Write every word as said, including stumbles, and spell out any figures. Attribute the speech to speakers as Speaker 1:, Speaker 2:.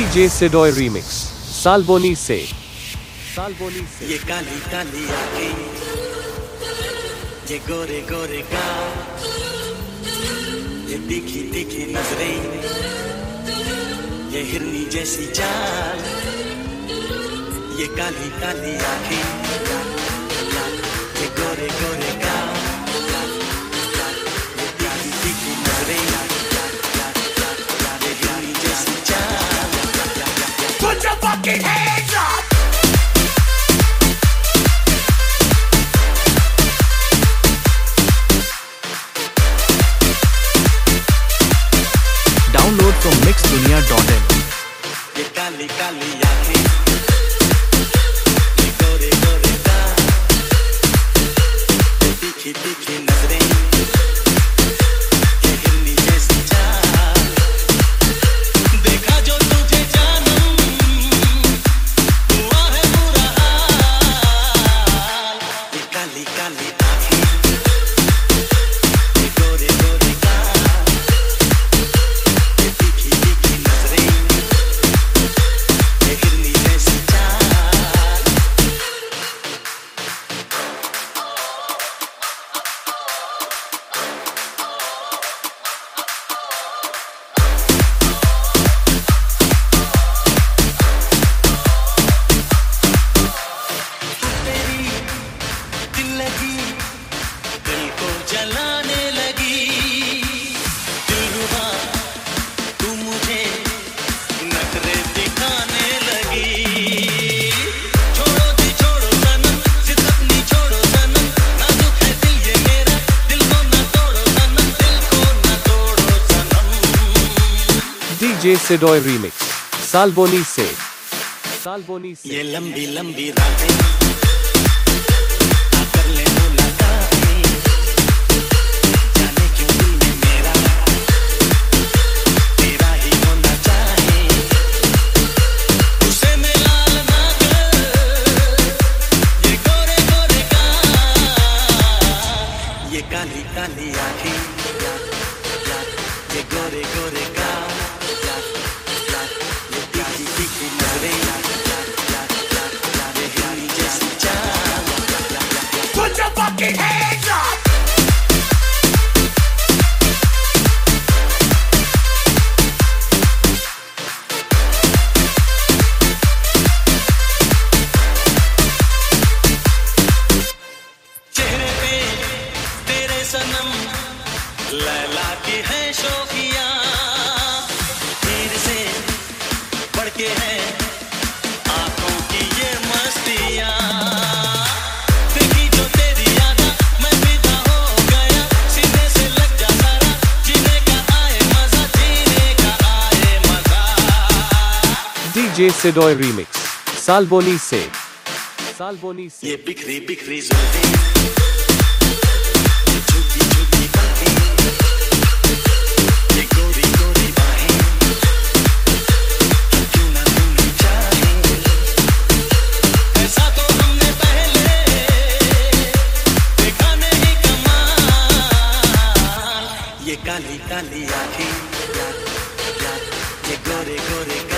Speaker 1: DJ सिडोय remix साल्बोनी से साल्बोनी से।
Speaker 2: ये काली काली आँखें, ये गोरे गोरे गाल, ये तीखी तीखी नजरें, ये हिरनी जैसी चाल, ये काली काली आँखें, ये गोरे गोरे गाल, ये तीखी तीखी नजरें, ये हिरनी जैसी चाल। Put your fucking hands up!
Speaker 3: Download from mix dunia dot in।
Speaker 2: ये काली काली आँखें, ये गोरे गोरे गाल, ये तीखी तीखी नजरें, ये हिरनी जैसी चाल। देखा जो तुझे जानम, हुआ है बुरा हाल। ये काली काली आँखें, ये गोरे गोरे गाल, ये तीखी तीखी नजरें, ये हिरनी जैसी चाल। तेरी दिल लगी, दिल को जलाने लगी, दिलरुबा तू मुझे नखरे दिखाने लगी। छोड़ो जी छोड़ो सनम, सितमनी छोड़ो सनम, नाजुक है दिल ये मेरा, दिल को ना तोड़ो सनम, दिल को ना तोड़ो सनम।
Speaker 1: डीजे सिडोय रीमिक्स साल्बोनी से साल्बोनी से।
Speaker 2: ये लंबी लंबी रातें, आकर ले मुलाकातें, जाने क्यों दिल में मेरा तेरा ही होना चाहे। उसे मिला ना कर, ये गोरे गोरे गाल, ये काली काली आँखें, ये गोरे गोरे गाल, ये तीखी तीखी नजरें, ये हिरनी जैसी चाल। Put your fucking hands up! चेहरे पे तेरे सनम, लैला की है शोखियाँ, तीर से बढ़ के है आंखों की ये मस्तियाँ। देखी जो तेरी यादा, मैं फिदा हो गया, सीने से लग जा सारा, जीने का आए मजा, जीने का आए मजा।
Speaker 1: डीजे सिडोय रीमिक्स साल्बोनी से साल्बोनी से।
Speaker 2: ये बिखरी बिखरी जुल्फें, ये झुकी झुकी बातें, ये गोरी गोरी बाहें, क्यों ना तूने चाहे। ऐसा तो हमने पहले देखा नहीं कमाल। ये काली काली आँखें, ये गोरे गोरे गाल,